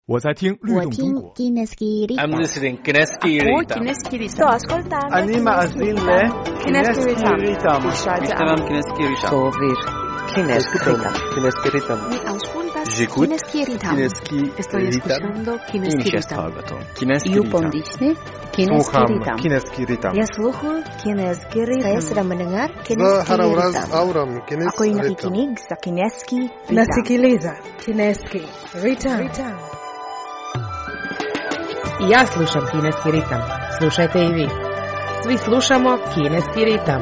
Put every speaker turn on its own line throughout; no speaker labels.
我在听律动中国。
I'm listening Kineski Ritam.
Sto ascoltando
Anima Azile
Kineski Ritam.
Ishtavam Kineski Ritam.
Sovir Kineski Ritam.
Kineski Ritam.
Mi auscultas
J'écoute
Kineski Ritam.
Kineski
Estoy
Ritam.
escuchando Kineski Ritam.
Kineski
Yupon Disney Kineski
Słucham
Ritam.
Kineski Ritam.
Ya sluhu Kineski Ritam.
Saya sedang mendengar
Za
Kineski
Harawraz
Ritam.
Auram
Ako
Kineski
yung
Ritam.
nakikinig sa Kineski Ritam.
Nasikiliza Kineski Ritam. I ja slušam Kineski ritam. Slušajte i vi. Svi slušamo Kineski ritam.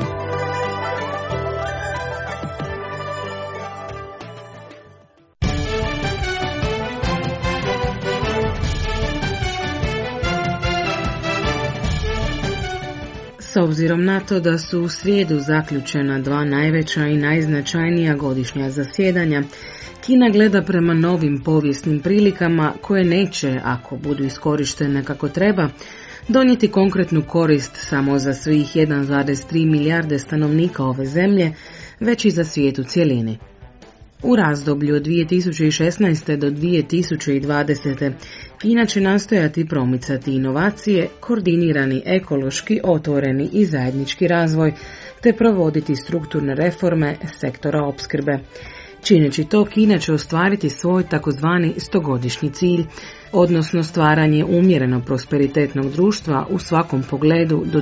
S obzirom na to da su u srijedu zaključena dva najveća i najznačajnija godišnja zasjedanja, Kina gleda prema novim povijesnim prilikama koje neće, ako budu iskorištene kako treba, donijeti konkretnu korist samo za svih 1,3 milijarde stanovnika ove zemlje, već i za svijet u cjelini. U razdoblju od 2016. do 2020. Kina će nastojati promicati inovacije, koordinirani ekološki, otvoreni i zajednički razvoj, te provoditi strukturne reforme sektora opskrbe. Čineći to, Kina će ostvariti svoj takozvani 100-godišnji cilj, odnosno stvaranje umjereno prosperitetnog društva u svakom pogledu do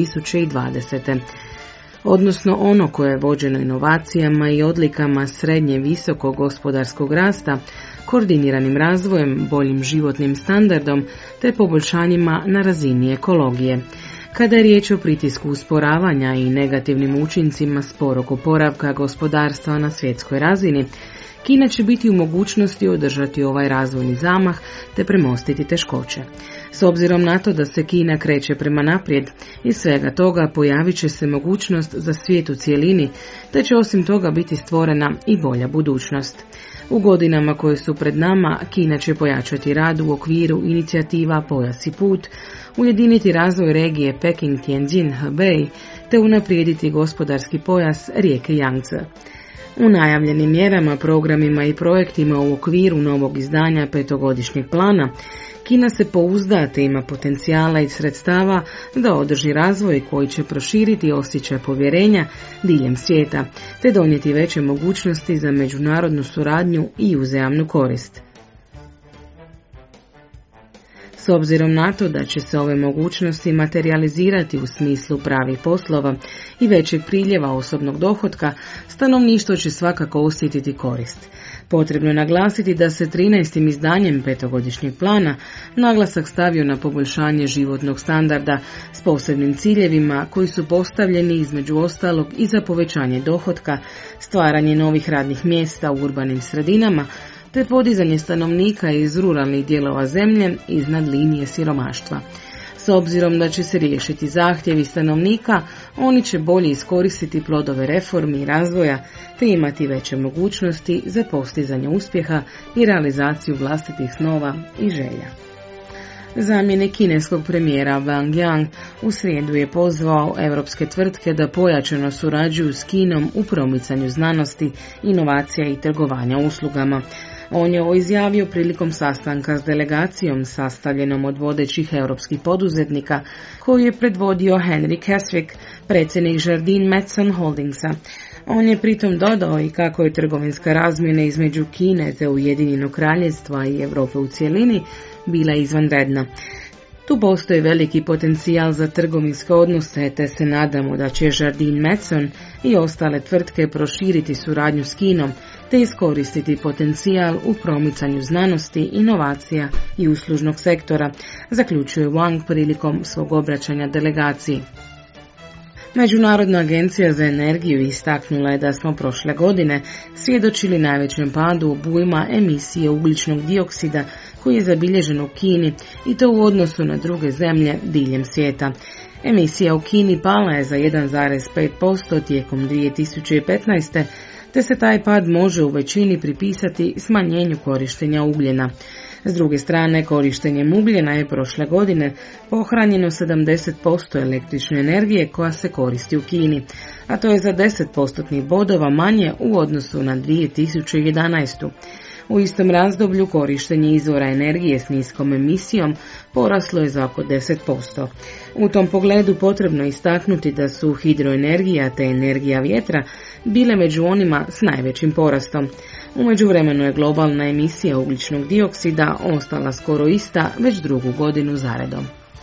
2020. Odnosno ono koje je vođeno inovacijama i odlikama srednje visokog gospodarskog rasta, koordiniranim razvojem, boljim životnim standardom te poboljšanjima na razini ekologije. Kada je riječ o pritisku usporavanja i negativnim učincima sporog oporavka gospodarstva na svjetskoj razini, Kina će biti u mogućnosti održati ovaj razvojni zamah te premostiti teškoće. S obzirom na to da se Kina kreće prema naprijed, iz svega toga pojavit će se mogućnost za svijet u cjelini, te će osim toga biti stvorena i bolja budućnost. U godinama koje su pred nama, Kina će pojačati rad u okviru inicijativa Pojas i put, ujediniti razvoj regije Peking-Tianjin-Hebei, te unaprijediti gospodarski pojas rijeke Yangtze. U najavljenim mjerama, programima i projektima u okviru novog izdanja petogodišnjeg plana, Kina se pouzda te ima potencijala i sredstava da održi razvoj koji će proširiti osjećaj povjerenja diljem svijeta, te donijeti veće mogućnosti za međunarodnu suradnju i uzajamnu korist. S obzirom na to da će se ove mogućnosti materializirati u smislu pravih poslova i većeg priljeva osobnog dohotka, stanovništvo će svakako osjetiti korist. Potrebno je naglasiti da se 13. izdanjem petogodišnjeg plana naglasak stavio na poboljšanje životnog standarda s posebnim ciljevima koji su postavljeni između ostalog i za povećanje dohotka, stvaranje novih radnih mjesta u urbanim sredinama, te podizanje stanovnika iz ruralnih dijelova zemlje iznad linije siromaštva. S obzirom da će se riješiti zahtjevi stanovnika, oni će bolje iskoristiti plodove reformi i razvoja, te imati veće mogućnosti za postizanje uspjeha i realizaciju vlastitih snova i želja. Zamjenik kineskog premijera Wang Yang u srijedu je pozvao europske tvrtke da pojačano surađuju s Kinom u promicanju znanosti, inovacija i trgovanja uslugama. On je ovo izjavio prilikom sastanka s delegacijom sastavljenom od vodećih europskih poduzetnika koju je predvodio Henry Keswick, predsjednik Jardine Matheson Holdingsa. On je pritom dodao i kako je trgovinska razmjena između Kine te Ujedinjenog Kraljevstva i Europe u cjelini bila izvanredna. Tu postoji veliki potencijal za trgovinske odnose, te se nadamo da će Jardine Matheson i ostale tvrtke proširiti suradnju s Kinom, te iskoristiti potencijal u promicanju znanosti, inovacija i uslužnog sektora, zaključuje Wang prilikom svog obraćanja delegaciji. Međunarodna agencija za energiju istaknula je da smo prošle godine svjedočili najvećem padu obujma emisije ugljičnog dioksida koji je zabilježen u Kini i to u odnosu na druge zemlje diljem svijeta. Emisija u Kini pala je za 1,5% tijekom 2015. te se taj pad može u većini pripisati smanjenju korištenja ugljena. S druge strane, korištenjem ugljena je prošle godine pohranjeno 70% električne energije koja se koristi u Kini, a to je za 10% bodova manje u odnosu na 2011. U istom razdoblju korištenje izvora energije s niskom emisijom poraslo je za oko 10%. U tom pogledu potrebno istaknuti da su hidroenergija te energija vjetra bile među onima s najvećim porastom. U međuvremenu je globalna emisija ugljičnog dioksida ostala skoro ista već drugu godinu zaredom.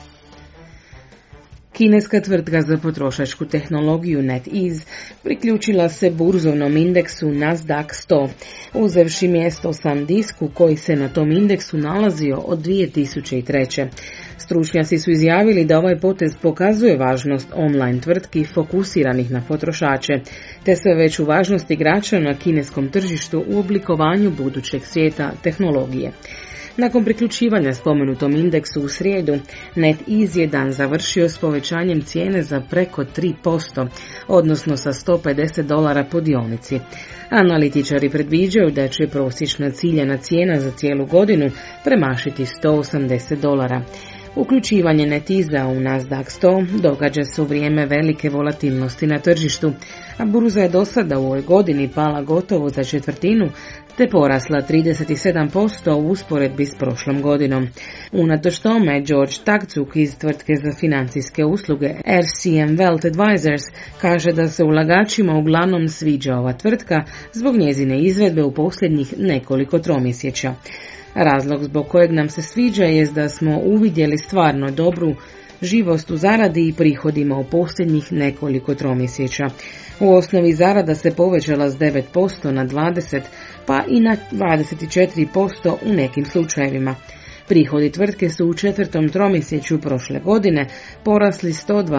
Kineska tvrtka za potrošačku tehnologiju NetEase priključila se burzovnom indeksu Nasdaq 100, uzevši mjesto San Disku koji se na tom indeksu nalazio od 2003. Stručnjaci su izjavili da ovaj potez pokazuje važnost online tvrtki fokusiranih na potrošače, te sve veću važnost igrača na kineskom tržištu u oblikovanju budućeg svijeta tehnologije. Nakon priključivanja spomenutom indeksu u srijedu, NetEase je dan završio s povećanjem cijene za preko 3%, odnosno sa $150 po dionici. Analitičari predviđaju da će prosječna ciljana cijena za cijelu godinu premašiti $180. Uključivanje NetEase-a u Nasdaq 100 događa se u vrijeme velike volatilnosti na tržištu, a burza je do sada u ovoj godini pala gotovo za četvrtinu, te porasla 37% u usporedbi s prošlom godinom. Unatoč tome, George Takcuk iz tvrtke za financijske usluge RCM Wealth Advisors kaže da se ulagačima uglavnom sviđa ova tvrtka zbog njezine izvedbe u posljednjih nekoliko tromjesečja. Razlog zbog kojeg nam se sviđa jest da smo uvidjeli stvarno dobru živost u zaradi i prihodima u posljednjih nekoliko tromjesečja. U osnovi zarada se povećala s 9% na 20%, pa i na 24% u nekim slučajevima. Prihodi tvrtke su u četvrtom tromjesečju prošle godine porasli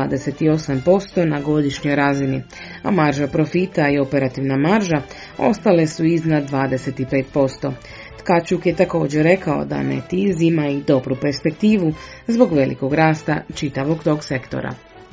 128% na godišnjoj razini, a marža profita i operativna marža ostale su iznad 25%. Tkačuk je također rekao da NetEase ima i dobru perspektivu zbog velikog rasta čitavog tog sektora.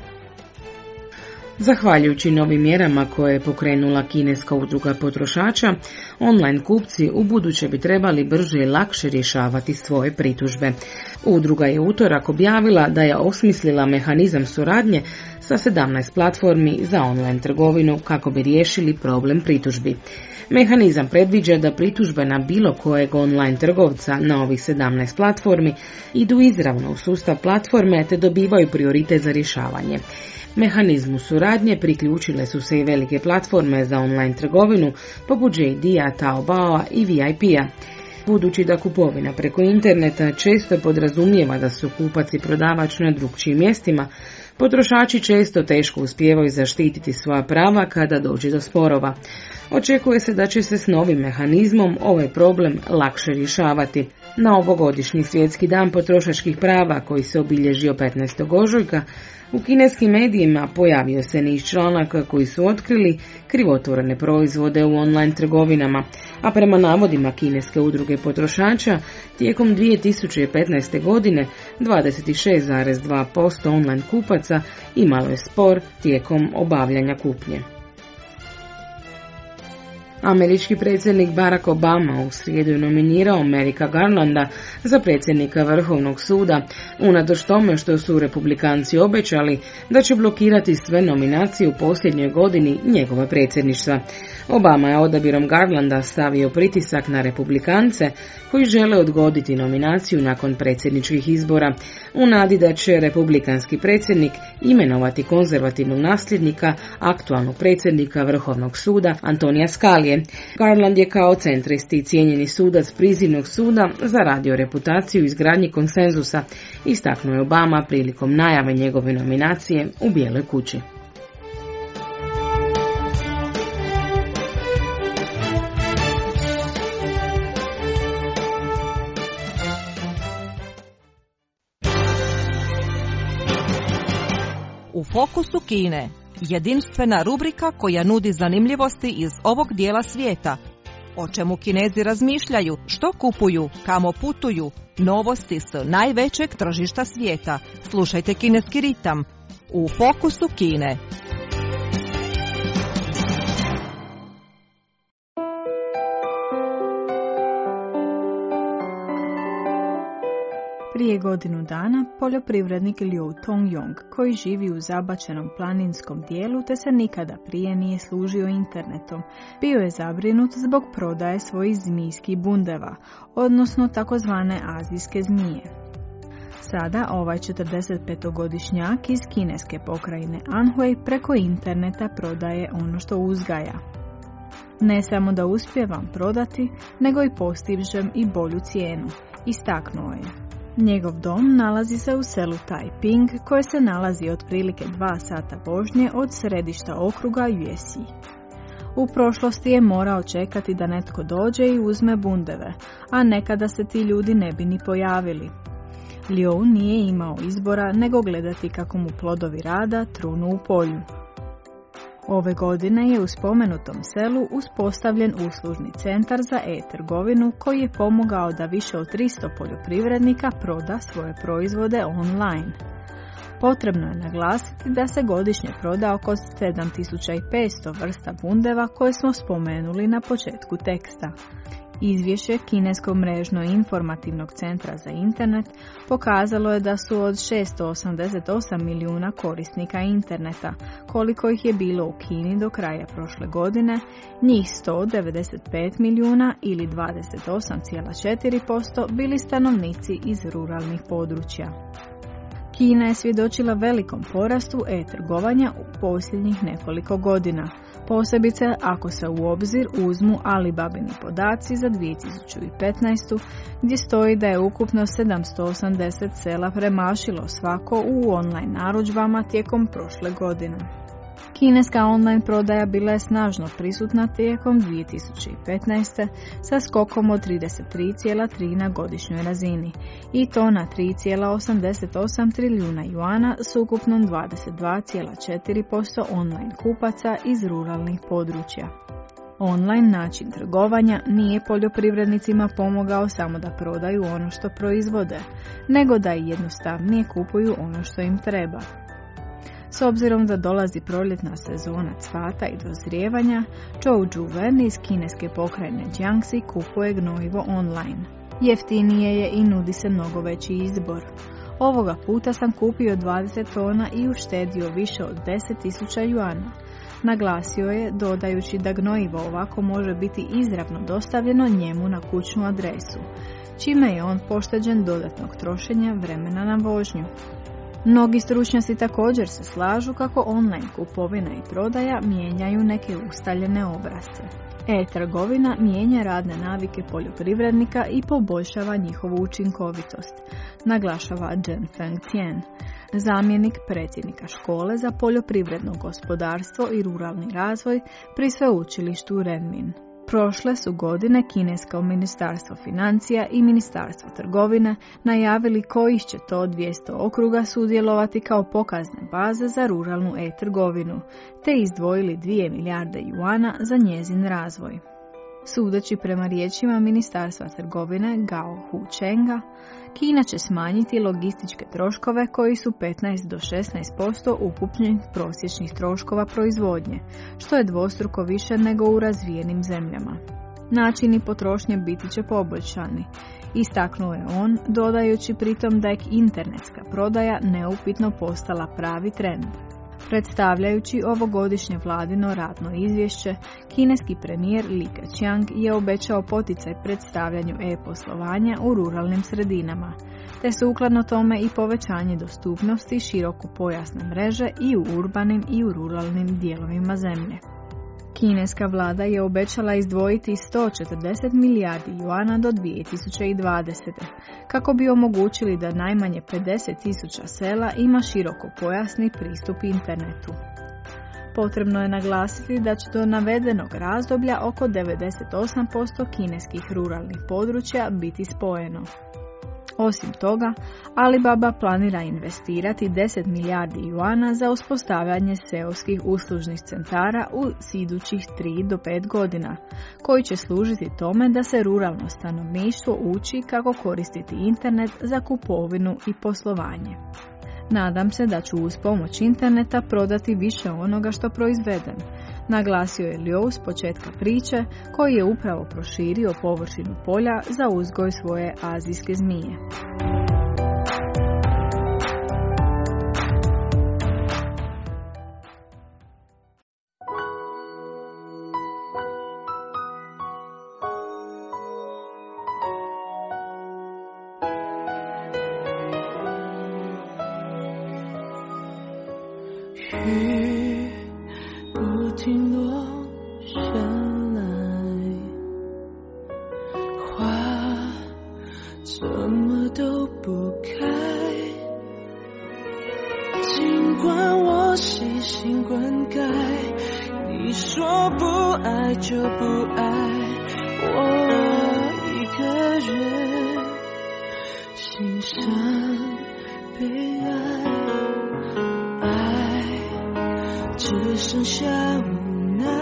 Zahvaljujući novim mjerama koje je pokrenula kineska udruga potrošača, online kupci ubuduće bi trebali brže i lakše rješavati svoje pritužbe. Udruga je utorak objavila da je osmislila mehanizam suradnje sa 17 platformi za online trgovinu kako bi riješili problem pritužbi. Mehanizam predviđa da pritužbe na bilo kojeg online trgovca na ovih 17 platformi idu izravno u sustav platforme te dobivaju prioritet za rješavanje. Mehanizmu suradnje priključile su se i velike platforme za online trgovinu poput JD-a, Taobaoa i VIP-a. Budući da kupovina preko interneta često podrazumijeva da su kupac i prodavač na drukčijim mjestima, potrošači često teško uspijevaju zaštititi svoja prava kada dođe do sporova. Očekuje se da će se s novim mehanizmom ovaj problem lakše rješavati. Na ovogodišnji svjetski dan potrošačkih prava koji se obilježio 15. ožujka, u kineskim medijima pojavio se niz članaka koji su otkrili krivotvorene proizvode u online trgovinama, a prema navodima kineske udruge potrošača, tijekom 2015. godine 26,2% online kupaca imalo je spor tijekom obavljanja kupnje. Američki predsjednik Barack Obama u srijedu je nominirao Merika Garlanda za predsjednika Vrhovnog suda, unatoč tome što su republikanci obećali da će blokirati sve nominacije u posljednjoj godini njegova predsjedništva. Obama je odabirom Garlanda stavio pritisak na republikance koji žele odgoditi nominaciju nakon predsjedničkih izbora, u nadi da će republikanski predsjednik imenovati konzervativnog nasljednika aktualnog predsjednika Vrhovnog suda Antonija Scalije. Garland je kao centristi i cijenjeni sudac prizivnog suda zaradio reputaciju u izgradnji konsenzusa, istaknuo je Obama prilikom najave njegove nominacije u Bijeloj kući.
U fokusu Kine, jedinstvena rubrika koja nudi zanimljivosti iz ovog dijela svijeta. O čemu Kinezi razmišljaju, što kupuju, kamo putuju, novosti s najvećeg tržišta svijeta. Slušajte Kineski ritam u fokusu Kine.
Prije godinu dana, poljoprivrednik Liu Tongyong, koji živi u zabačenom planinskom dijelu te se nikada prije nije služio internetom, bio je zabrinut zbog prodaje svojih zmijskih bundeva, odnosno takozvane azijske zmije. Sada ovaj 45-godišnjak iz kineske pokrajine Anhui preko interneta prodaje ono što uzgaja. Ne samo da uspijevam prodati, nego i postižem i bolju cijenu, istaknuo je. Njegov dom nalazi se u selu Taiping, koje se nalazi otprilike 2 sata vožnje od središta okruga Yuesi. U prošlosti je morao čekati da netko dođe i uzme bundeve, a nekada se ti ljudi ne bi ni pojavili. Liu nije imao izbora nego gledati kako mu plodovi rada trunu u polju. Ove godine je u spomenutom selu uspostavljen uslužni centar za e-trgovinu koji je pomogao da više od 300 poljoprivrednika proda svoje proizvode online. Potrebno je naglasiti da se godišnje proda oko 7500 vrsta bundeva koje smo spomenuli na početku teksta. Izvješće Kineskog mrežno-informativnog centra za internet pokazalo je da su od 688 milijuna korisnika interneta, koliko ih je bilo u Kini do kraja prošle godine, njih 195 milijuna ili 28,4% bili stanovnici iz ruralnih područja. Kina je svjedočila velikom porastu e-trgovanja u posljednjih nekoliko godina, posebice ako se u obzir uzmu Alibabini podaci za 2015. gdje stoji da je ukupno 780 sela premašilo svako u online narudžbama tijekom prošle godine. Kineska online prodaja bila je snažno prisutna tijekom 2015. sa skokom od 33,3 na godišnjoj razini i to na 3,88 trilijuna juana s ukupnom 22,4% online kupaca iz ruralnih područja. Online način trgovanja nije poljoprivrednicima pomogao samo da prodaju ono što proizvode, nego da i jednostavnije kupuju ono što im treba. S obzirom da dolazi proljetna sezona cvata i dozrijevanja, Zhou Zhuwen iz kineske pokrajine Jiangxi kupuje gnojivo online. Jeftinije je i nudi se mnogo veći izbor. Ovoga puta sam kupio 20 tona i uštedio više od 10.000 juana. Naglasio je, dodajući da gnojivo ovako može biti izravno dostavljeno njemu na kućnu adresu, čime je on pošteđen dodatnog trošenja vremena na vožnju. Mnogi stručnjaci također se slažu kako online kupovina i prodaja mijenjaju neke ustaljene obrasce. E-trgovina mijenja radne navike poljoprivrednika i poboljšava njihovu učinkovitost, naglašava Zhen Fengtian, zamjenik predsjednika škole za poljoprivredno gospodarstvo i ruralni razvoj pri sveučilištu Renmin. Prošle su godine kinesko ministarstvo financija i ministarstvo trgovine najavili kojih će to 200 okruga sudjelovati kao pokazne baze za ruralnu e-trgovinu, te izdvojili 2 milijarde juana za njezin razvoj. Sudeći prema riječima Ministarstva trgovine Gao Huchenga, Kina će smanjiti logističke troškove koji su 15 do 16% ukupnih prosječnih troškova proizvodnje, što je dvostruko više nego u razvijenim zemljama. Načini potrošnje biti će poboljšani, istaknuo je on, dodajući pritom da je internetska prodaja neupitno postala pravi trend. Predstavljajući ovogodišnje vladino radno izvješće, kineski premijer Li Keqiang je obećao poticaj predstavljanju e-poslovanja u ruralnim sredinama, te sukladno tome i povećanje dostupnosti širokopojasne mreže i u urbanim i u ruralnim dijelovima zemlje. Kineska vlada je obećala izdvojiti 140 milijardi juana do 2020. kako bi omogućili da najmanje 50.000 sela ima širokopojasni pristup internetu. Potrebno je naglasiti da će do navedenog razdoblja oko 98% kineskih ruralnih područja biti spojeno. Osim toga, Alibaba planira investirati 10 milijardi juana za uspostavljanje seoskih uslužnih centara u idućih 3 do 5 godina, koji će služiti tome da se ruralno stanovništvo uči kako koristiti internet za kupovinu i poslovanje. Nadam se da ću uz pomoć interneta prodati više onoga što proizvedem, naglasio je Liu s početka priče, koji je upravo proširio površinu polja za uzgoj svoje azijske zmije.
雨不停落下来，花怎么都不开。尽管我细心灌溉，你说不爱就不爱，我一个人欣赏被爱，爱只剩下无奈。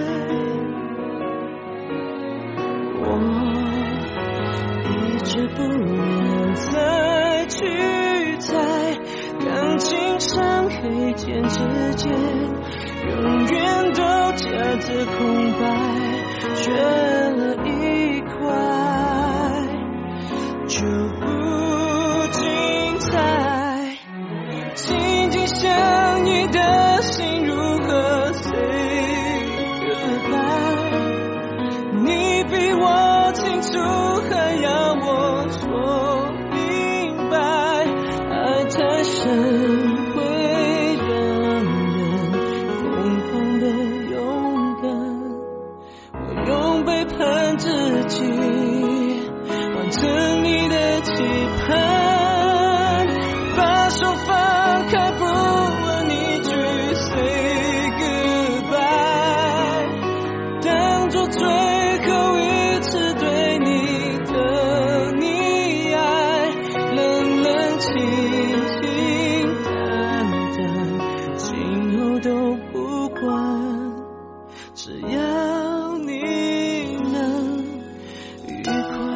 我一直不愿再去猜，感情像黑键之间永远都夹着空白，缺了一块就不精彩。紧紧相依的心如何 say goodbye， 你比我清楚还要我说明白，爱太深自己完成你的期盼，把手放开，不问一句 say goodbye， 当作最后一次对你的溺爱，冷冷清清淡淡，今后都不管，只要你能愉快。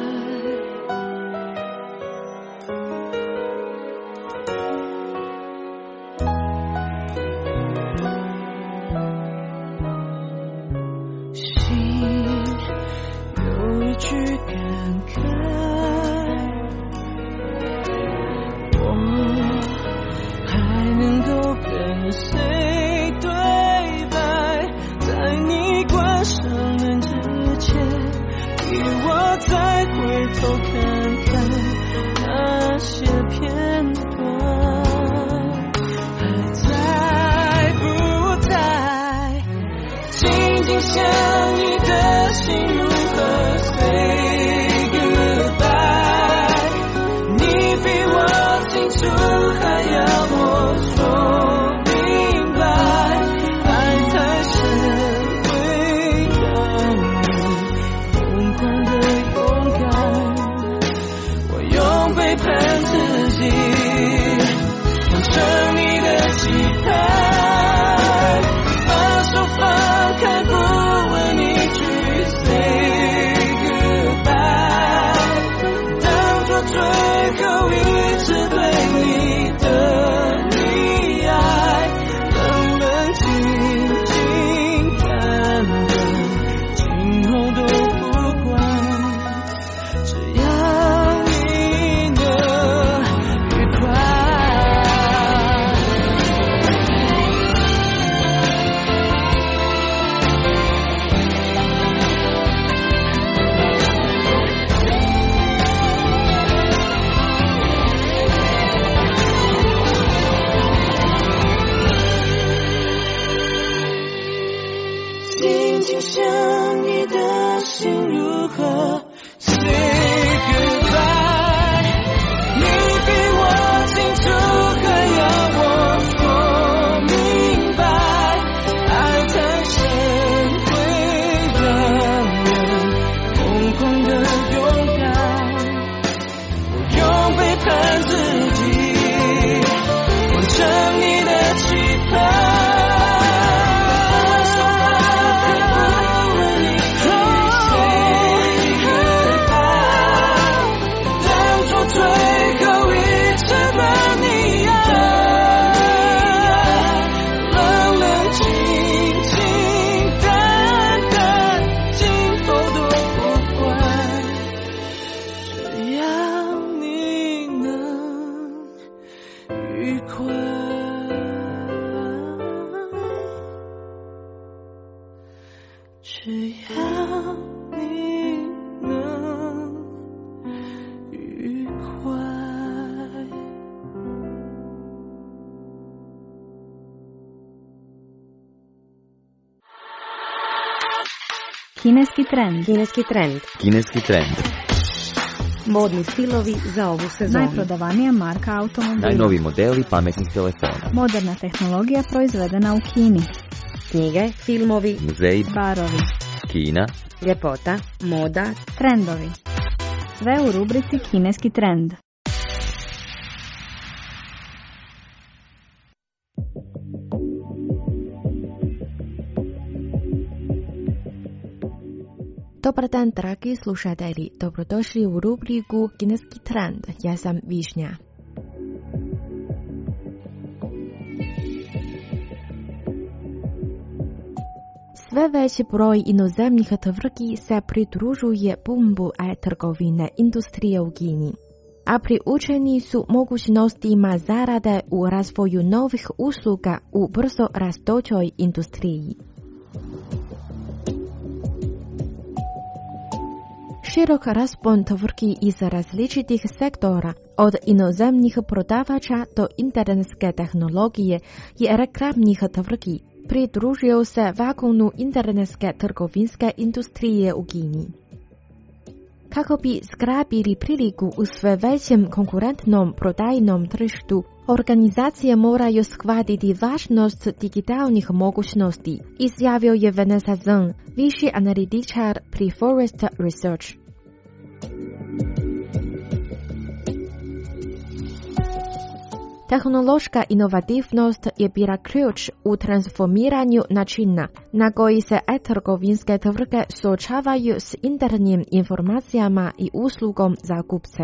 心有一句感慨，我还能够跟谁对白，在你关上门之前，逼我再回头看看那些片段，还在不在？紧紧相依的心如何 say goodbye？ 你比我清楚，还要我说明白，爱太深会让人疯狂的勇敢，我用背叛自己完成你的期盼，把手放开，不问一句 say goodbye， 当作最后一次对你的溺爱，冷冷清清淡淡，今后都不管，只要你能愉快。紧紧相依的心如何 say goodbye？ 你比我清楚，还要我说明白，爱太深会让人疯狂的勇敢，我用背叛自己完成你的期盼。只要你能愉快。
Kineski trend.
Kineski trend.
Kineski trend.
Modni stilovi za ovu sezonu.
Najprodavanija marka automobila.
Najnovi modeli pametnih telefona.
Moderna tehnologija proizvedena u Kini.
Knjige, filmovi,
Muzeji,
Barovi.
Kina,
ljepota, moda,
Trendovi. Sve u rubrici Kineski trend.
Dobar dan, dragi slušatelji. Dobrodošli u rubriku Kineski trend. Ja sam Višnja. Sve veći broj inozemnih tvrtki se pridružuje bumbu e-trgovine industrije u Kini, a priučeni su mogućnostima zarade u razvoju novih usluga u brzo rastućoj industriji. Širok raspon tvrtki iz različitih sektora, od inozemnih prodavača do internetske tehnologije i reklamnih tvrtki, pridružio se vagonu internetske trgovinske industrije u Kini. Kako bi zgrabili priliku u sve većem konkurentnom prodajnom tržištu, organizacije moraju shvatiti važnost digitalnih mogućnosti, izjavio je Vanessa Zeng, viši analitičar pri Forrester Research. Tehnološka inovativnost je bila ključ u transformiranju načina na koji se e-trgovinske tvrtke suočavaju s internim informacijama i uslugom za kupce.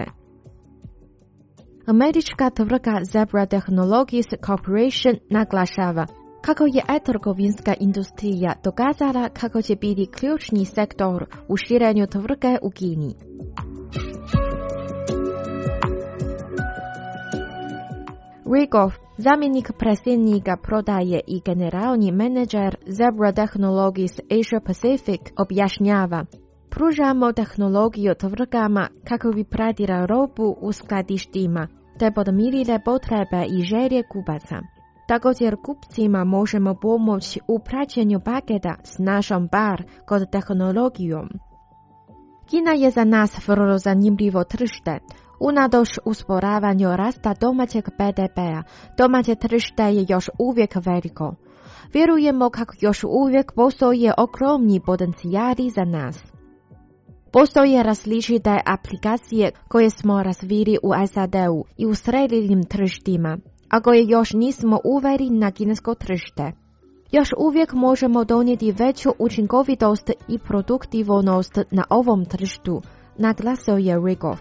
Američka tvrtka Zebra Technologies Corporation naglašava kako je e-trgovinska industrija dokazala kako će biti ključni sektor u širenju tvrtke u Kini. Rigov, zamjenik predsjednika prodaje i generalni menadžer Zebra Technologies Asia Pacific, objašnjava: pružamo tehnologiju tvrtkama kako bi pratila robu u skladištima te podmirile potrebe i želje kupaca. Također kupcima možemo pomoći u praćenju paketa s našom bar kod tehnologijom. Kina je za nas vrlo zanimljivo tržište. Unatoč usporavanju rasta domaćeg BDP-a, domaće tržište je još uvijek veliko. Vjerujemo kako još uvijek postoje ogromni potencijali za nas. Postoje različite aplikacije koje smo razvili u SAD-u i u srednjim tržištima, a koje još nismo uveli na kinesko tržište. Još uvijek možemo donijeti veću učinkovitost i produktivnost na ovom tržištu, naglasio je Rigov.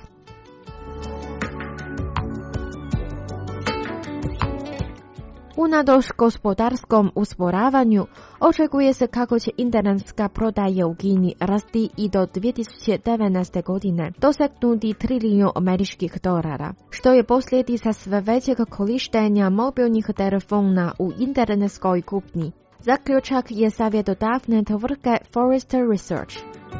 Unatoč gospodarskom usporavanju, očekuje se kako će internetska prodaja u Kini rasti i do 2019. godine dosegnuti $1 trilijun američkih dolara, što je posljedica sve većeg korištenja mobilnih telefona u internetskoj kupnji. Zaključak je savjetodavne tvrtke Forrester Research.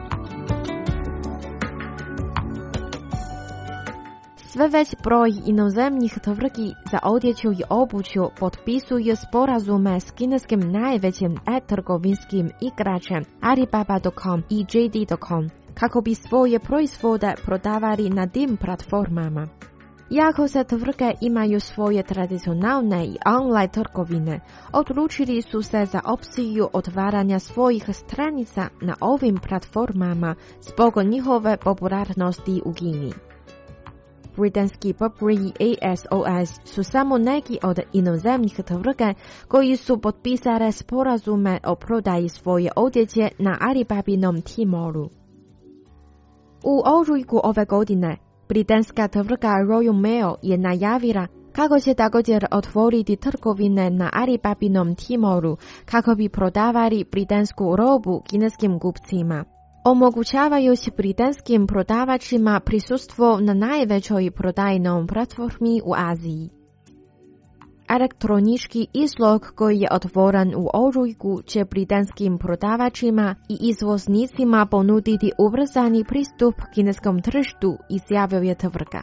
Sve već broj inozemnih tvrtki za odjeću i obuću potpisuje sporazume s kineskim najvećim e-trgovinskim igračem Alibaba.com i JD.com kako bi svoje proizvode prodavali na tim platformama. Iako se tvrtke imaju svoje tradicionalne i online trgovine, odlučili su se za opciju otvaranja svojih stranica na ovim platformama zbog njihove popularnosti u Kini. Britanski Burberry i ASOS su samo neki od inozemnih tvrtke koji su potpisale sporazume o prodaji svoje odjeće na Alibabinom Tmall. U ožujku ove godine, britanska tvrtka Royal Mail je najavila kako će također otvoriti trgovine na Alibabinom Tmallu kako bi prodavali britansku robu kineskim kupcima, omogućavajući britanskim prodavačima prisustvo na najvećoj prodajnom platformi u Aziji. Elektronički izlog koji je otvoren u ožujku će britanskim prodavačima i izvoznicima ponuditi ubrzani pristup kineskom tržištu, izjavio je tvrtka.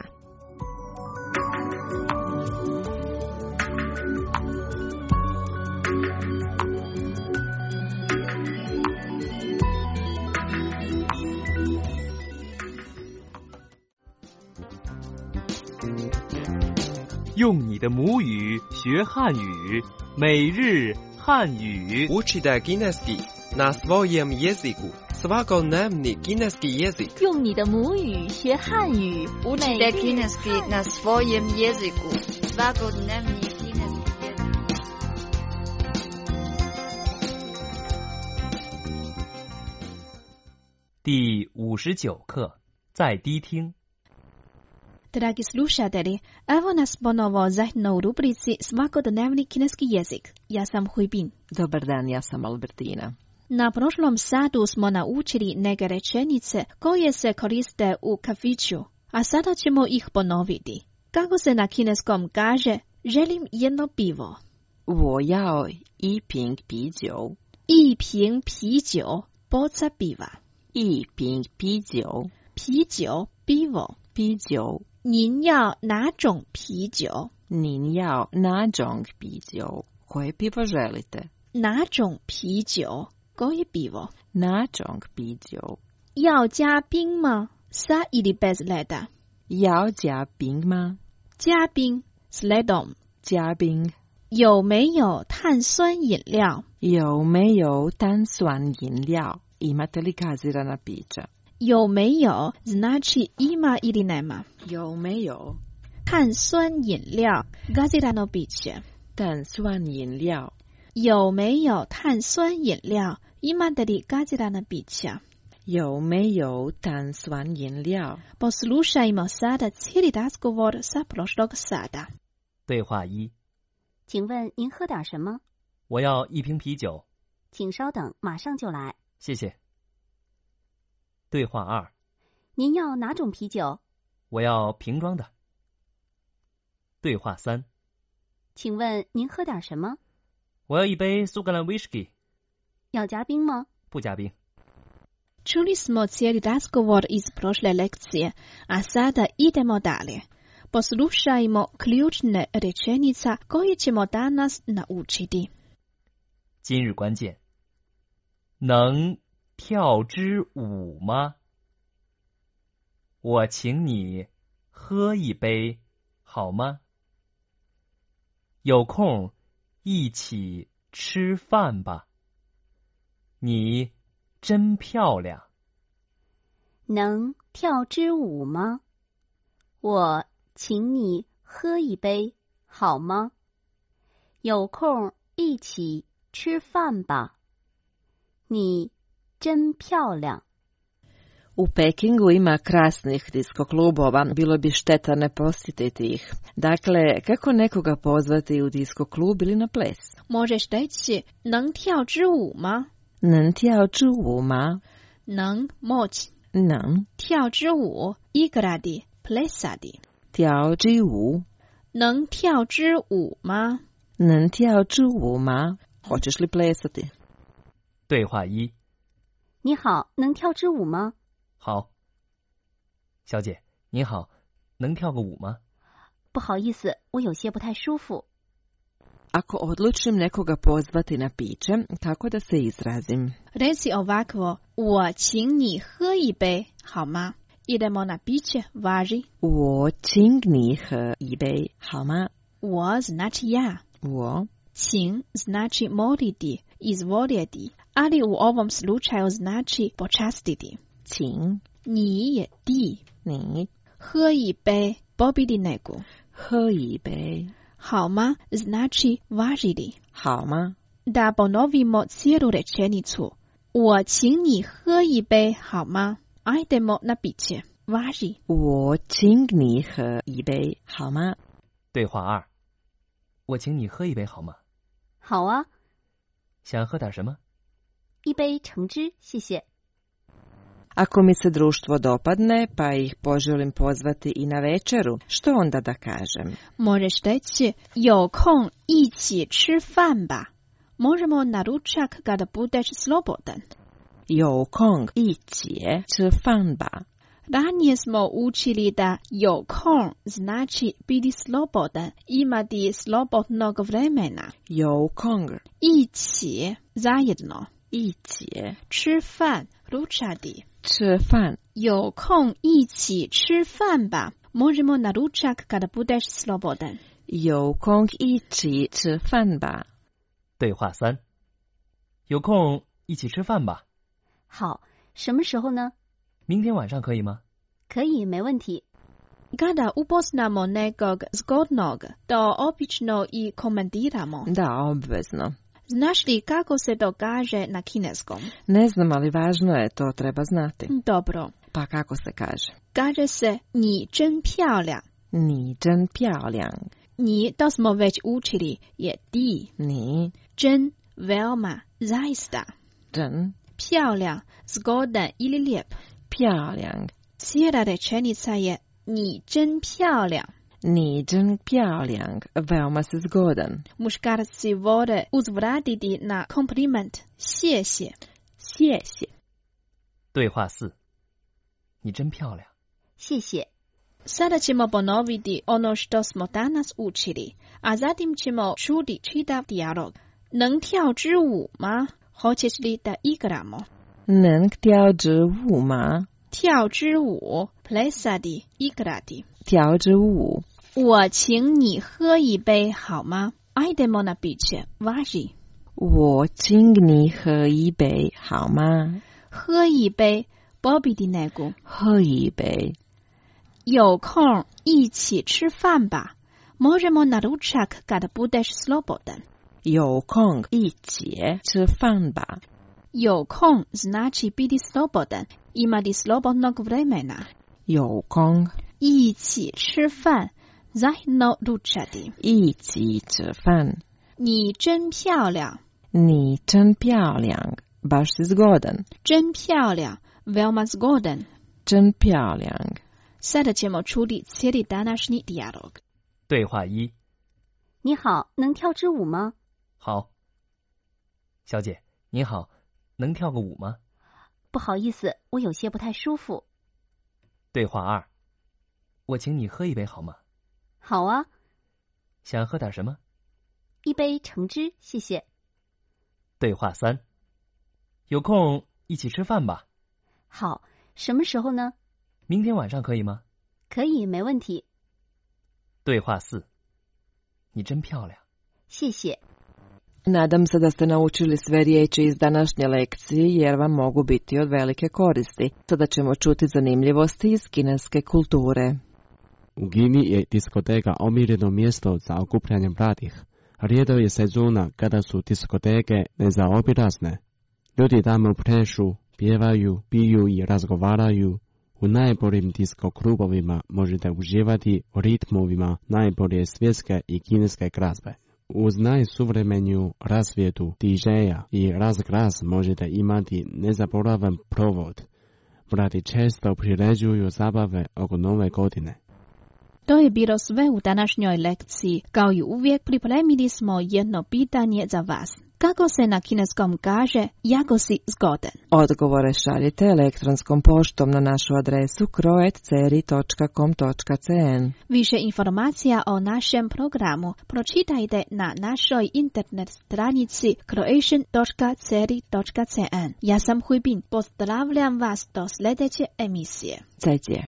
用你的母语学汉语，每日汉语。
Učite kineski na svojem jeziku. Svakodnevni kineski jezik.
用你的母语学汉语，
Učite kineski na svojem jeziku. Svakodnevni kineski jezik.
第59课，在低听。
Dragi slušatelji, evo nas ponovo zajedno u rubrici Svakodnevni kineski jezik. Ja sam Huibin.
Dobar dan, ja sam Albertina.
Na prošlom satu smo naučili neke rečenice koje se koriste u kafiću, a sada ćemo ih ponoviti. Kako se na kineskom kaže, želim jedno pivo.
我要一瓶啤酒。
一瓶啤酒 boca piva.
一瓶啤酒。
啤酒 pivo.
啤酒。
您要哪种啤酒？
您要哪种啤酒？ Koje pivo želite?
哪种啤酒 koje pivo?
哪种啤酒？
要加冰吗？ Sa ili bez leda?
要加冰吗？
加冰 s ledom.
加冰。
有没有碳酸饮料？
有没有碳酸饮料？ Imate li gazirana pića?
有没有 znači ima ili nema?
有没有
碳酸饮料 gazirano piće.
碳酸饮料。
有没有碳酸饮料 imate li gazirana pića?
有没有碳酸饮料？
Poslušajmo sada cijeli razgovor sa prošlog sata.
对话一：
请问您喝点什么？
我要一瓶啤酒。
请稍等，马上就来。
谢谢。对话二：
您要哪种啤酒？
我要瓶装的。对话三：
请问您喝点什么？
我要一杯苏格兰威士忌。
要加冰吗？
不加冰。
Čuli smo cijeli razgovor iz prošle lekcije, a sada idemo dalje. Poslušajmo ključne rečenica koje ćemo danas naučiti.
今日关键：能跳支舞吗？我请你喝一杯好吗？有空一起吃饭吧。你真漂亮。
能跳支舞吗？我请你喝一杯好吗？有空一起吃饭吧。你真漂亮。
U Pekingu ima krasnih disko klubova, bilo bi šteta ne posjetiti ih. Dakle, kako nekoga pozvati u disko klub ili na ples?
Možeš reći, 能跳支舞吗？
能跳支舞吗？
能 moć.
能
跳支舞 igrati, plesati.
跳支舞。
能跳支舞吗？
能跳支舞吗？ Hoćeš li plesati?
对话一：
你好，能跳支舞吗？
好。小姐，您好，能跳个舞吗？
不好意思，我有些不太舒服。
Ako odlučim nekoga pozvati na piće, kako da se izrazim?
Reci ovakvo, 我请你喝一杯好吗？ Idemo na piće, važi.
我请你喝一杯好吗？
我 znači ja.
我
请 znači moliti, izvoljeti, ali u ovom slučaju znači počastiti.
请
你je ti.
你
喝一杯 popiti neku.
喝一杯
好吗 znači važi li.
好吗？
Da ponovimo cijelu rečenicu. 我请你喝一杯好吗？ Ajdemo na piće. Važi.
我请你喝一杯好吗？
对话二：我请你喝一杯好吗？
好啊。
想喝点什么？
一杯橙汁，谢谢。
Ako mi se društvo dopadne, pa ih poželim pozvati i na večeru, što onda da kažem?
Možeš reći, 有空一起吃饭吧. Možemo na ručak kada budeš slobodan.
有空一起吃饭吧.
Ranije smo učili da 有空 znači biti slobodan, imati slobodnog vremena.
有空
一起 zajedno.
一起
吃饭 ručati.
吃饭
有空一起吃饭吧. Možemo na ručak kada budeš slobodan.
有空一起吃饭吧。
对话3，有空一起吃饭吧。
好，什么时候呢？
明天晚上可以吗？
可以，没问题。
Kada upoznamo nekog zgodnog, to obično i komentiramo.
Da, obvezno.
Znaš li kako se to kaže na kineskom?
Ne znam, ali važno je, to treba znati.
Dobro.
Pa kako se kaže?
Kaže se 你真漂亮.
你真漂亮.
你 to smo već učili je ti.
你
真 veoma zaista.
真
漂亮 zgodan ili lijep.
漂亮.
Cijela rečenica je 你真漂亮.
你真漂亮, veoma si zgodan.
Muškarci vole uzvratiti na kompliment 谢谢.
谢谢.
对话4，你真漂亮。
谢谢。
Sada ćemo ponoviti ono što smo danas učili, a zatim ćemo čuti čitav dijalog. 能跳支舞吗? Hoćeš li da igramo?
能跳支舞吗?
跳支舞 plesati, igrati.
跳支舞.
我请你喝一杯好吗? Ajdemo na piće, važi.
我请你喝一杯好吗?
喝一杯 popiti neku.
喝一杯.
有空一起吃饭吧. Možemo na ručak kada budeš slobodan.
有空一起吃饭吧.
有空 znači biti slobodan, imati slobodnog vremena.
有空
一起吃饭 zajedno ručati.
一起吃饭.
你真漂亮.
你真漂亮, baš si zgodan.
真漂亮 veoma zgodan.
真漂亮.
Sada ćemo čuti cijeli današnji dijalog.
对话1，
你好，能跳支舞吗？
好。小姐，你好，能跳个舞吗？
不好意思，我有些不太舒服。
对话2，我请你喝一杯好吗？
好啊。
想喝点什么？
一杯橙汁，谢谢。
对话3，有空一起吃饭吧。
好，什么时候呢？
明天晚上可以吗？
可以，没问题。
对话4，你真漂亮。
谢谢。
Nadam se da ste naučili sve riječi iz današnje lekcije jer vam mogu biti od velike koristi. Sada ćemo čuti zanimljivosti iz kineske kulture.
U Kini je diskoteka omiljeno mjesto za okupljanje mladih. Rijetko je sezona kada su diskoteke nezaobilazne. Ljudi tamo plešu, pjevaju, piju i razgovaraju. U najboljim disko klubovima možete uživati u ritmovima najbolje svjetske i kineske glazbe. Uz najsuvremeniju rasvjetu DJ-a i razglas možete imati nezaboravan provod. Mladi često priređuju zabave oko nove godine.
To je bilo sve u današnjoj lekciji. Kao i uvijek pripremili smo jedno pitanje za vas. Kako se na kineskom kaže jako si zgodan?
Odgovore šaljite elektronskom poštom na našu adresu croat@ceri.com.cn.
Više informacija o našem programu pročitajte na našoj internet stranici croatian.ceri.cn. Ja sam Huibin, pozdravljam vas do sljedeće emisije.
再见.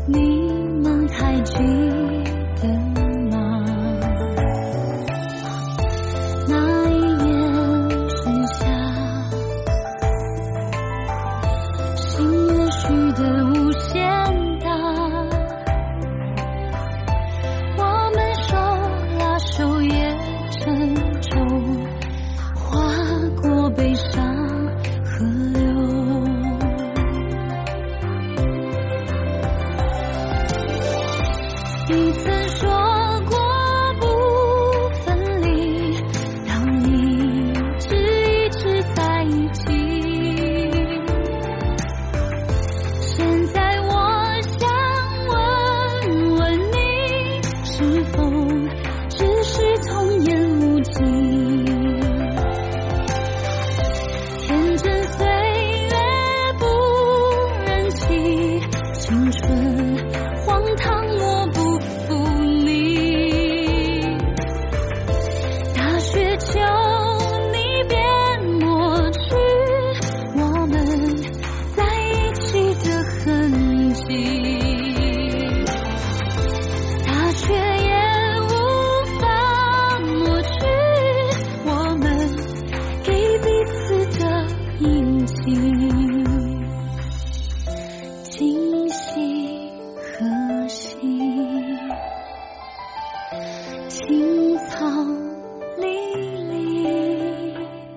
你们还记得吗？那一夜盛夏，心愿许得无限大，我们手拉手也沉重，划过悲伤河流。你曾说过不分离，当你一直在一起。现在我想问问你，是否只是童言无忌？天真岁月不忍欺，青春荒唐我不负你。大雪求你别抹去我们在一起的痕迹，大雪也无法抹去我们给彼此的印记。今夕何夕，青草离离，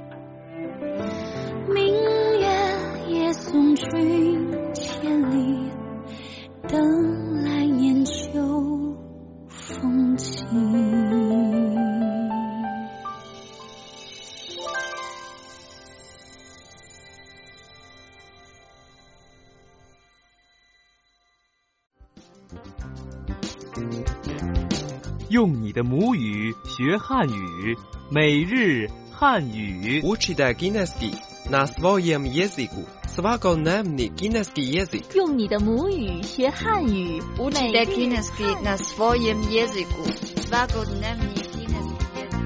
明月也送君千里，等来雁秋风起。
用你的母语学汉语，每日汉语。
Учите кінеський на своєму язику. Сваконемний кінеський язик.
用你的母语学汉语，
Учите кінеський на своєму язику. Сваконемний кінеський язик.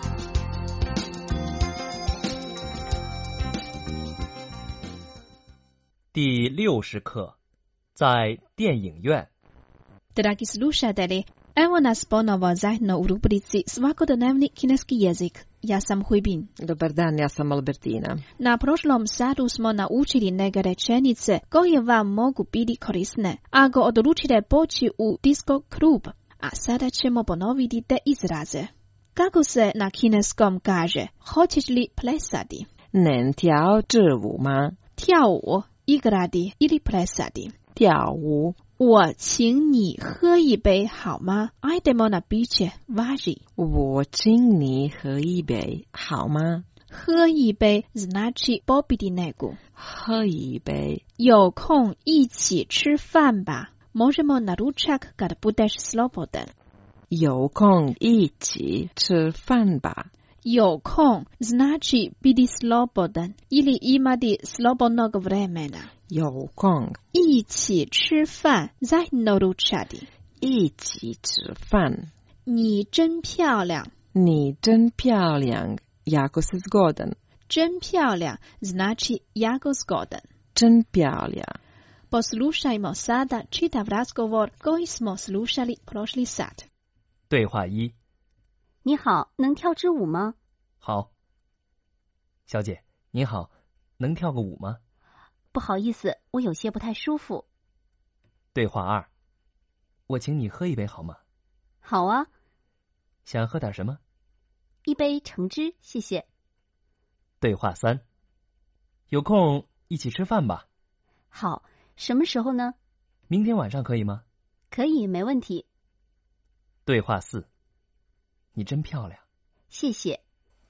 第60课，在电影院。
Dragi slušatelji, evo nas ponovo zajedno u rubrici Svakodnevni kineski jezik. Ja sam Huibin.
Dobar dan, ja sam Albertina.
Na prošlom satu smo naučili neke rečenice koje vam mogu biti korisne ako odlučite poći u disco klub. A sada ćemo ponoviti te izraze. Kako se na kineskom kaže? Hoćeš li plesati?
能跳支舞吗？
跳舞 igrati ili plesati.
跳舞。
我请你喝一杯好吗？ Ajdemo na piće, važi.
我请你喝一杯好吗？
喝一杯 znači popiti neku.
喝一杯。
有空一起吃饭吧。Možemo na ručak kad budeš slobodan.
有空一起吃饭吧。
有空 znači biti slobodan ili imati slobodnog vremena.
有空
一起吃饭 zajedno ručati.
一起吃饭。
你真漂亮。
你真漂亮。jako si zgodan.
真漂亮 znači jako zgodan.
真漂亮。
Poslušajmo sada čitav razgovor koji smo slušali prošli sat.
对话一。
你好，能跳支舞吗？
好。小姐，您好，能跳个舞吗？
不好意思，我有些不太舒服。
对话二。我请你喝一杯好吗？
好啊。
想喝点什么？
一杯橙汁，谢谢。
对话三。有空一起吃饭吧。
好，什么时候呢？
明天晚上可以吗？
可以，没问题。
对话四。你真漂亮。
谢谢。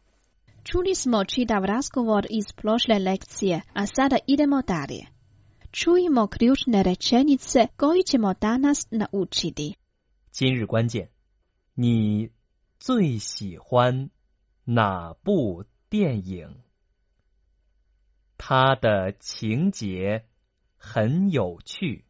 Čuli smo čitav razgovor iz prošle lekcije, a sada idemo dalje. Čujemo ključne rečenice koje ćemo danas naučiti.
今日关键，你最喜欢哪部电影？它的情节很有趣。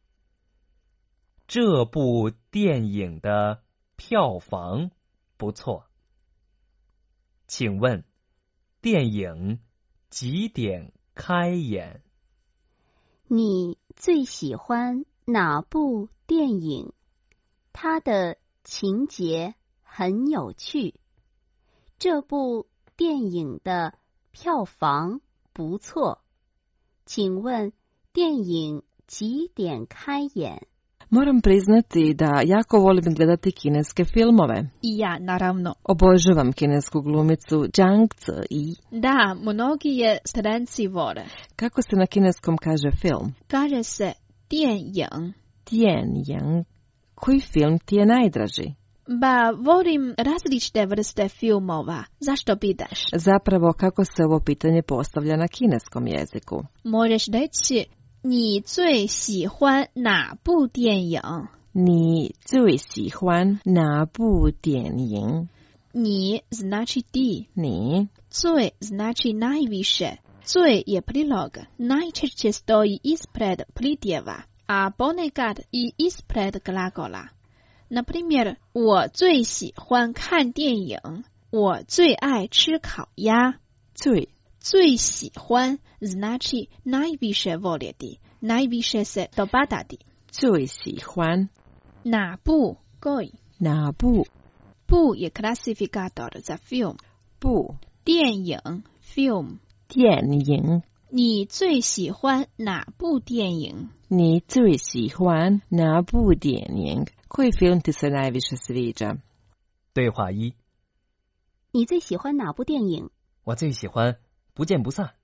这部电影的票房不错。请问，电影几点开演？
你最喜欢哪部电影？它的情节很有趣。这部电影的票房不错。请问电影几点开演？
Moram priznati da jako volim gledati kineske filmove.
I ja, naravno.
Obožavam kinesku glumicu Zhang Ziyi.
Da, mnogi je stranci vole.
Kako se na kineskom kaže film?
Kaže se 电影.
电影. Koji film ti je najdraži?
Ba, volim različite vrste filmova. Zašto pitaš?
Zapravo, kako se ovo pitanje postavlja na kineskom jeziku?
Možeš reći, 你最喜欢哪部电影？
你最喜欢哪部电影？
你 znači ti.
你
最 znači najviše. 最 je prilog. Najčešće stoji ispred pridjeva, a ponekad i ispred glagola. Na primjer, 我最喜欢看电影。我最爱吃烤鸭。最喜欢 znači najviše voljeti, najviše se dopadati.
最喜欢
哪部 koji?
哪部
部 je klasifikator za film.
部
电影 film.
电影
你最喜欢哪部电影？
你最喜欢哪部电影？ Koji film ti se najviše sviđa?
对话一。
你最喜欢哪部电影？
我最喜欢不见不散。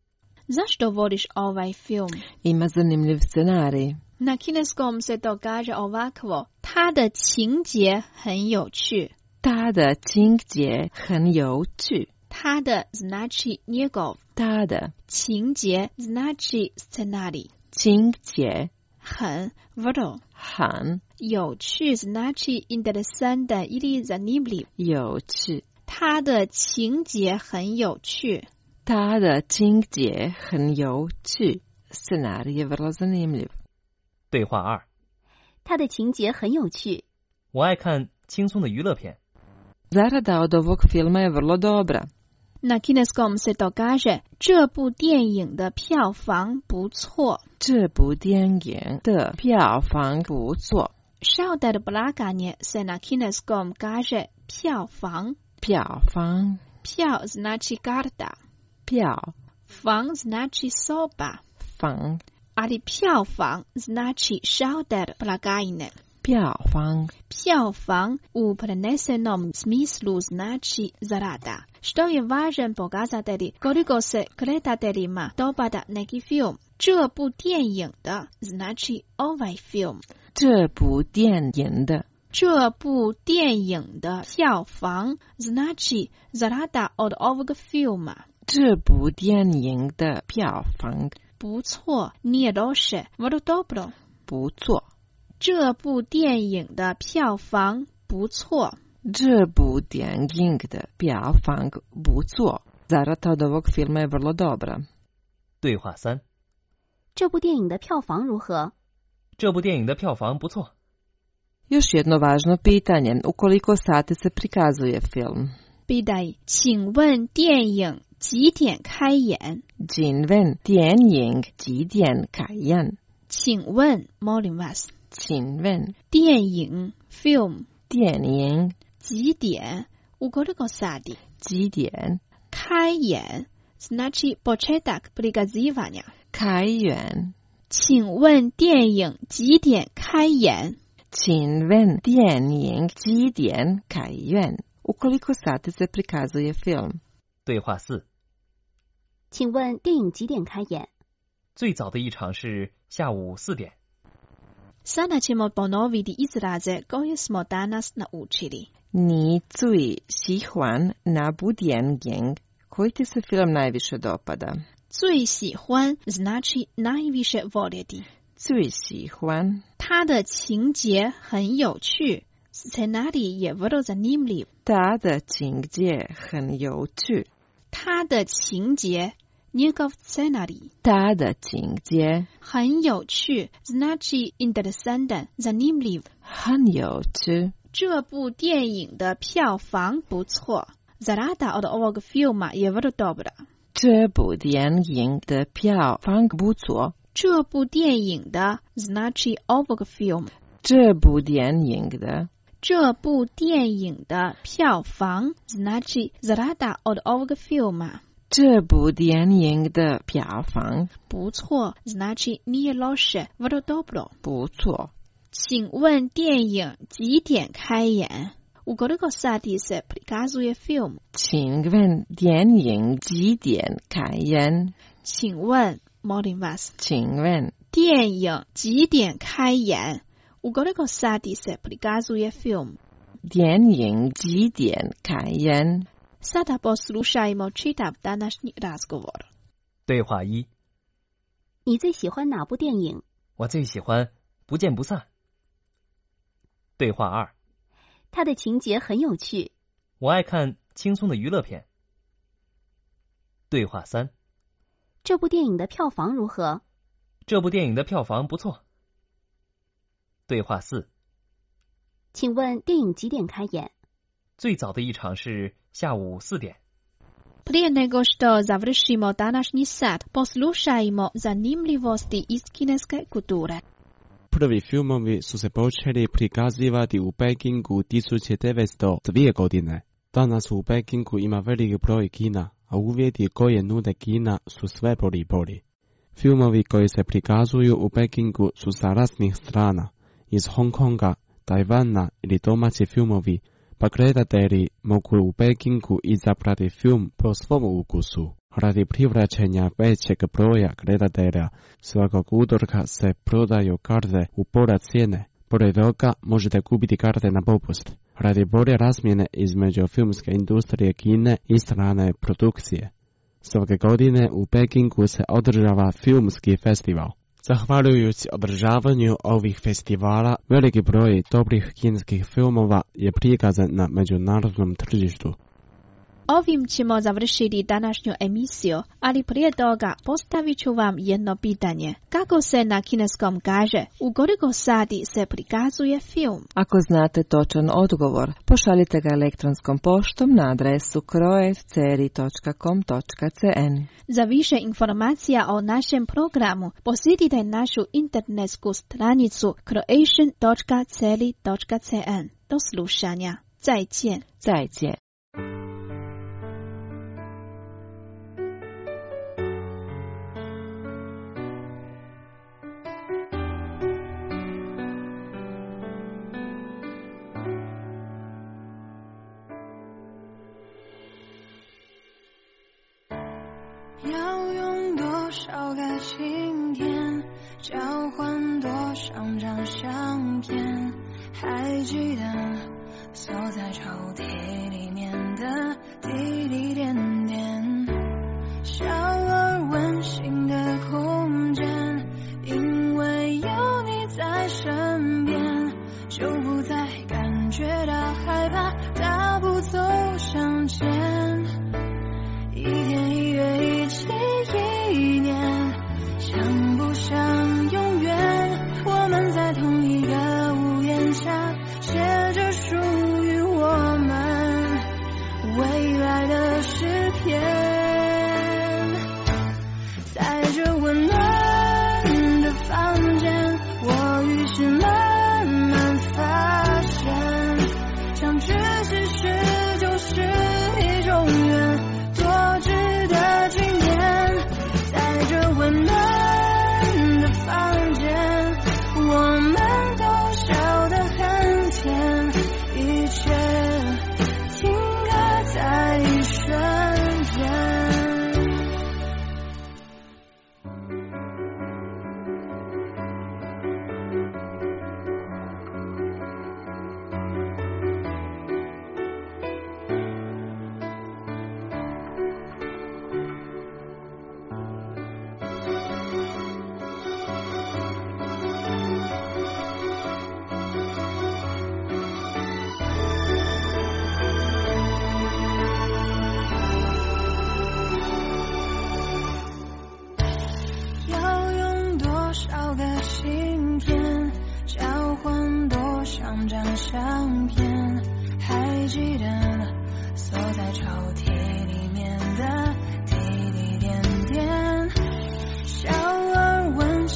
Zašto voliš ovaj film?
Ima zanimljiv scenarij.
Na kineskom se to kaže ovakvo. 它的情节很有趣。
它的情节很有趣。
它的 znači njegov.
它的
情节 znači scenarij.
情节
很 vrlo.
很
有趣 znači interesantan ili zanimljiv.
有趣。
它的情节很有趣。
它的情节很有趣。Scenarij je vrlo zanimljiv.
对话二。
它的情节很有趣。
我爱看轻松的娱乐片。
Zarada od ovog filma je vrlo dobra.
Na kineskom se to kaže 这部电影的票房不错。
这部电影的票房不错。
Šalter blaganje se na kineskom kaže 票房。
票房
票 znači karta.
票
房 znači soba.
房
ali 票房 znači šalter blagajne.
票房
票房 u prenesenom smislu znači zarada, što je važan pokazatelj koliko se gledateljima dopada neki film. 这部电影的 znači ovaj film.
这部电影的
这部电影的票房 znači zarada od ovog filma.
这部电影的票房
不错 nije loše, vrlo dobro.
不错。
这部电影的票房不错。
这部电影的票房不错。Zarada od ovog filma je vrlo dobra.
对话三。
这部电影的票房如何？
这部电影的票房不错。
Još jedno važno pitanje. U koliko sati se prikazuje film?
Pitaj, 请问电影几点开演？
请问电影几点开演？
请问 molim vas.
请问
电影 film
电影
几点 u koliko sati
几点
开演 znači početak prikazivanja
开演
请问电影几点开演
请问电影几点开演 u koliko sati se prikazuje film
对话四。
请问电影几点开演？
最早的一场是下午4点。
Sada ćemo ponoviti izraze koje smo danas naučili.
你最喜欢哪部电影 koji ti se film najviše dopada?
最喜欢 znači najviše voljeti.
最喜欢
它的情节很有趣 scenarij je vrlo zanimljiv.
它的情节很有趣。
它的情节njegov scenarij
它的情节
很有趣 znači interesantan, zanimljiv.
很有趣。
这部电影的票房不错。Zarada od ovog filma je vrlo dobra.
这部电影的票房不错。
这部电影的 znači ovog film。
这部电影的。
这部电影的票房 znači zarada od ovog filma。
这部电影的票房
不错 znači nije loše, vrlo dobro。
不错。
请问电影几点开演？U koliko sati se prikazuje film？
请问电影几点开演？
请问 molim vas。
请问
电影几点开演？U koliko sati se prikazuje film？
电影几点开演？
Sada poslušajmo čitav današnji razgovor。
对话一：
你最喜欢哪部电影？
我最喜欢《不见不散》。对话二：
它的情节很有趣。
我爱看轻松的娱乐片。对话三：
这部电影的票房如何？
这部电影的票房不错。对话四：
请问电影几点开演？
最早的一场是下午4点。
Prije nego što završimo današnji sat, poslušajmo zanimljivosti iz kineske kulture.
Prvi filmovi su se počeli prikazivati u Pekingu 1902. godine. Danas u Pekingu ima veliki broj kina, a uvjeti koje nude kina su sve bolji i bolji. Filmovi koji se prikazuju u Pekingu su sa raznih strana, iz Hong Konga, Tajvana ili domaći filmovi, pa gledatelji mogu u Pekingu izabrati film po svom ukusu. Radi privlačenja većeg broja gledatelja, svakog utorka se prodaju karte u pola cijene. Pored toga možete kupiti karte na popust. Radi bolje razmjene između filmske industrije Kine i strane produkcije. Svake godine u Pekingu se održava filmski festival. Zahvaljujući održavanju ovih festivala, veliki broj dobrih kineskih filmova je prikazan na međunarodnom tržištu.
Ovim ćemo završiti današnju emisiju, ali prije toga postavit ću vam jedno pitanje. Kako se na kineskom kaže u koliko sati se prikazuje film?
Ako znate točan odgovor, pošaljite ga elektronskom poštom na adresu kroes.ceri.com.cn.
Za više informacija o našem programu posjetite našu internetsku stranicu croatian.ceri.cn. Do slušanja. 再见。
再见。
要用多少个晴天交换多少张相片，还记得锁在抽屉里面的滴滴点点，小而温馨的空间，因为有你在身边，就不再感觉到害怕，大步走向前，一天一月一期一年，想不想永远我们在同一个屋檐下，写着属于我们未来的诗篇。在这温暖的房间，我于是慢慢发现，相聚其实就是一种缘，多值得纪念。在这温暖的房间，我们都笑得很甜，一切停格在一瞬间。要用多少个晴天交换多少张相片，还记得锁在抽屉里面的滴滴点点，小而温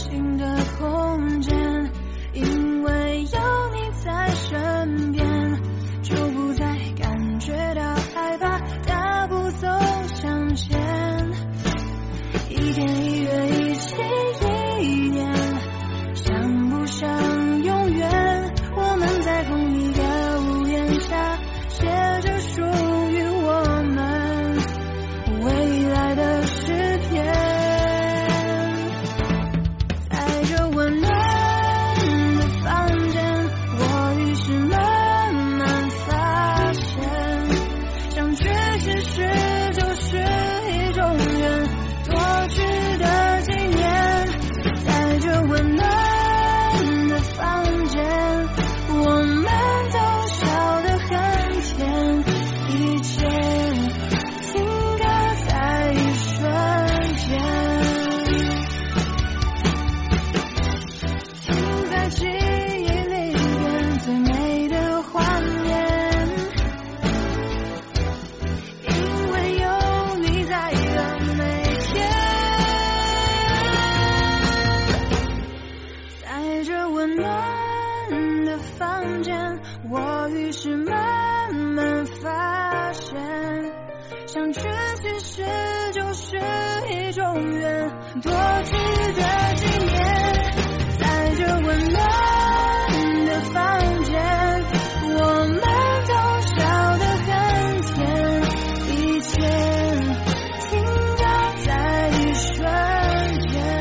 暖的房间，我于是慢慢发现，相聚其实就是一种缘，多余的纪念，在这温暖的房间，我们都笑得很甜，一切停留在一瞬间。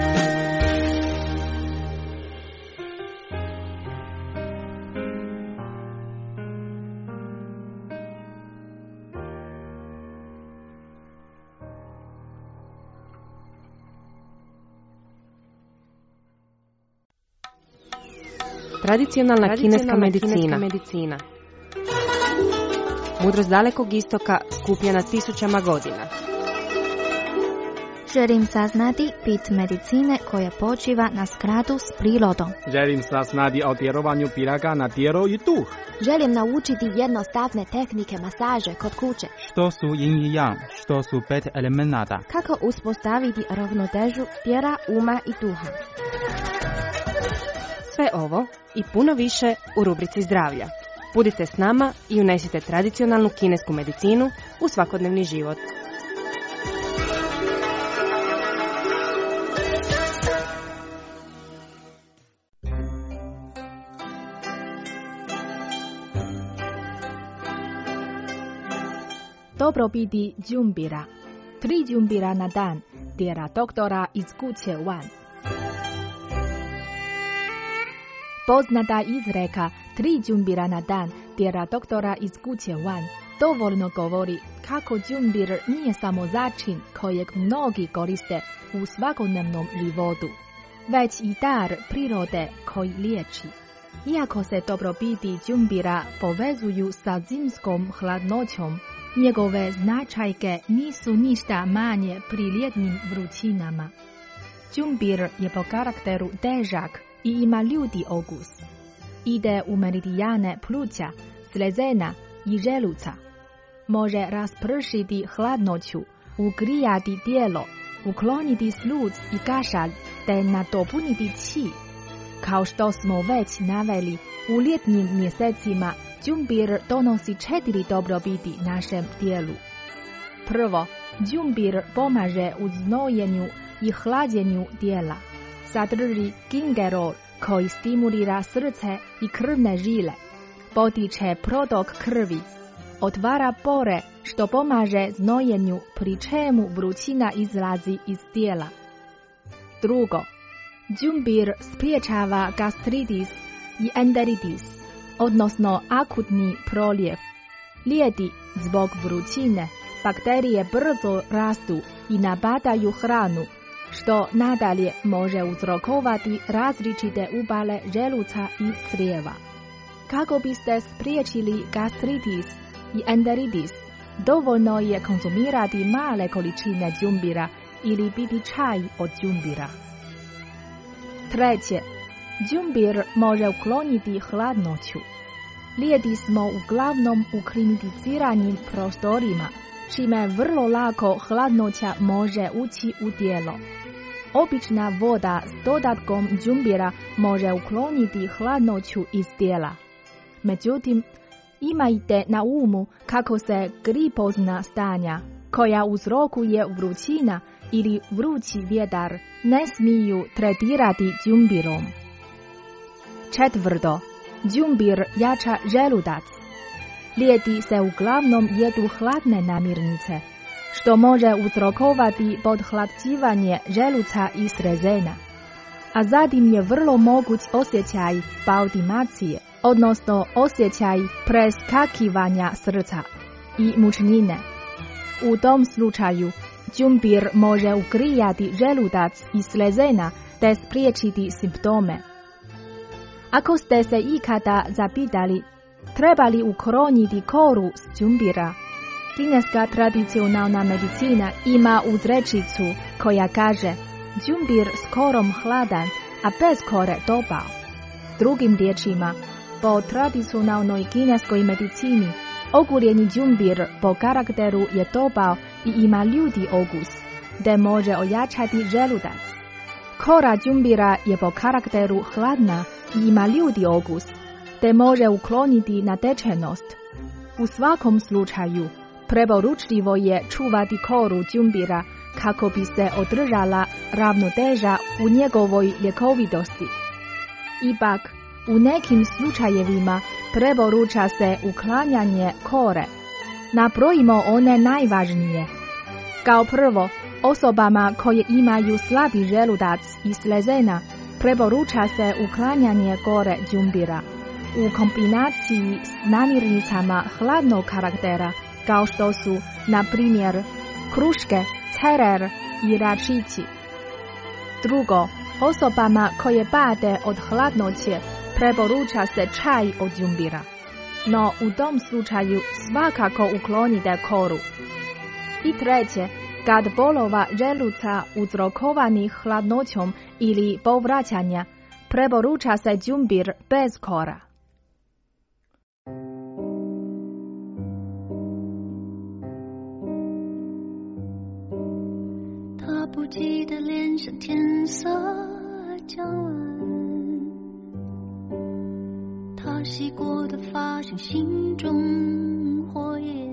Tradicionalna kineska medicina. Mudrost dalekog istoka skupljena tisućama godina.
Želim saznati bit medicine koja počiva na skladu s prirodom.
Želim saznati o djelovanju piraga na tijelo i duh.
Želim naučiti jednostavne tehnike masaže kod kuće.
Što su yin i yang, što su 5 elemenata.
Kako uspostaviti ravnotežu tijela, uma i duha.
Sve ovo i puno više u rubrici zdravlja. Budite s nama i unesite tradicionalnu kinesku medicinu u svakodnevni život.
Dobrobiti đumbira. 3 đumbira na dan, tjera doktora iz kuće Wan. Poznata izreka 3 đumbira na dan, tjera doktora iz kuće Wan dovoljno govori kako đumbir nije samo začin kojeg mnogi koriste u svakodnevnom životu, već i dar prirode koji liječi. Iako se dobrobiti đumbira povezuju sa zimskom hladnoćom, njegove značajke nisu ništa manje pri ljetnim vrućinama. Đumbir je po karakteru težak i ima ljudi okus. Ide u meridijane pluća, slezena i želuca. Može raspršiti hladnoću, ugrijati tijelo, ukloniti sluc i kašalj te nadopuniti qi. Kao što smo već naveli, u ljetnim mjesecima đumbir donosi 4 dobrobiti našem tijelu. Prvo, đumbir pomaže u znojenju i hlađenju tijela. Sadrži gingerol koji stimulira srce i krvne žile, potiče protok krvi, otvara pore što pomaže znojenju pri čemu vrućina izlazi iz tijela. Drugo, đumbir spriječava gastritis i enteritis, odnosno akutni proljev. Ljeti zbog vrućine bakterije brzo rastu i napadaju hranu, što nadalje može uzrokovati različite upale želuca i crijeva. Kako biste spriječili gastritis i enteritis, dovoljno je konzumirati male količine đumbira ili piti čaj od đumbira. Treće, đumbir može ukloniti hladnoću. Ljeti smo uglavnom u klimatiziranim prostorima, čime vrlo lako hladnoća može ući u tijelo. Obična voda s dodatkom đumbira može ukloniti hladnoću iz tijela. Međutim, imajte na umu kako se gripozna stanja, koja uzrokuje vrućina ili vrući vjetar, ne smiju tretirati đumbirom. Četvrto, đumbir jača želudac. Ljeti se uglavnom jedu hladne namirnice, što može uzrokovati podhlađivanje želuca i srezena. A zatim je vrlo moguć osjećaj palpitacije, odnosno osjećaj preskakivanja srca i mučnine. U tom slučaju đumbir može ugrijati želudac i slezena te spriječiti simptome. Ako ste se ikada zapitali treba li ukloniti koru s đumbira, kineska tradicionalna medicina ima uzrečicu koja kaže đumbir s korom hladan, a bez kore topao. Drugim riječima, po tradicionalnoj kineskoj medicini, oguljeni đumbir po karakteru je topao i ima ljudi okus, te može ojačati želudac. Kora đumbira je po karakteru hladna ima ljudi okus, te može ukloniti natečenost. U svakom slučaju, preporučljivo je čuvati koru đumbira kako bi se održala ravnoteža u njegovoj ljekovitosti. Ipak, u nekim slučajevima preporuča se uklanjanje kore. Nabrojimo one najvažnije. Kao prvo, osobama koje imaju slabi želudac i slezena preporuča se uklanjanje kore đumbira u kombinaciji s namirnicama hladnog karaktera, kao što su, na primjer, kruške, cerer i račići. Drugo, osobama koje pate od hladnoće preporuča se čaj od đumbira, no u tom slučaju svakako uklonite koru. I treće, kad bolova želuca uzrokovanih hladnoćom ili povraćanja, preporuča se đumbir bez kora.
他不记得脸上天色将晚，他洗过的发像心中火焰，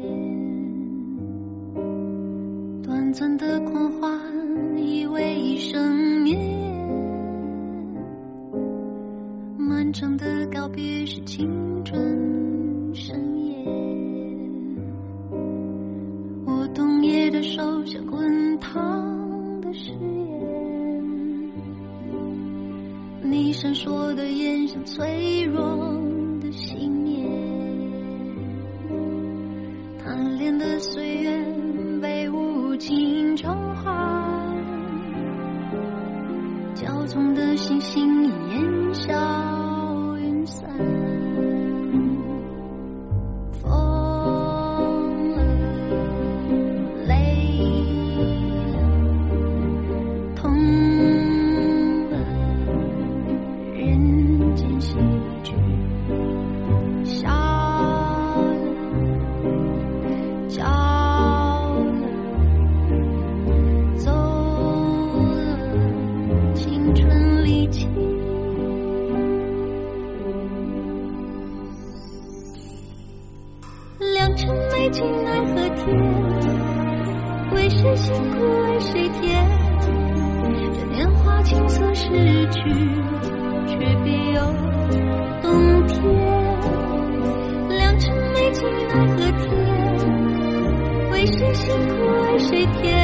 短暂的狂欢以为一生绵延，漫长的告别是青春盛宴，我冬夜的手像滚烫的誓言，你闪烁的眼像脆弱的信念，贪恋的岁月被无情偿还，骄纵的星星已烟消云散，疯了，累了，痛了，人间喜剧，笑了，骄了，走了，青春离奇。良辰美景奈何天，为谁辛苦为谁甜？这年华青涩逝去，却别有冬天。良辰美景奈何天，为谁辛苦为谁甜？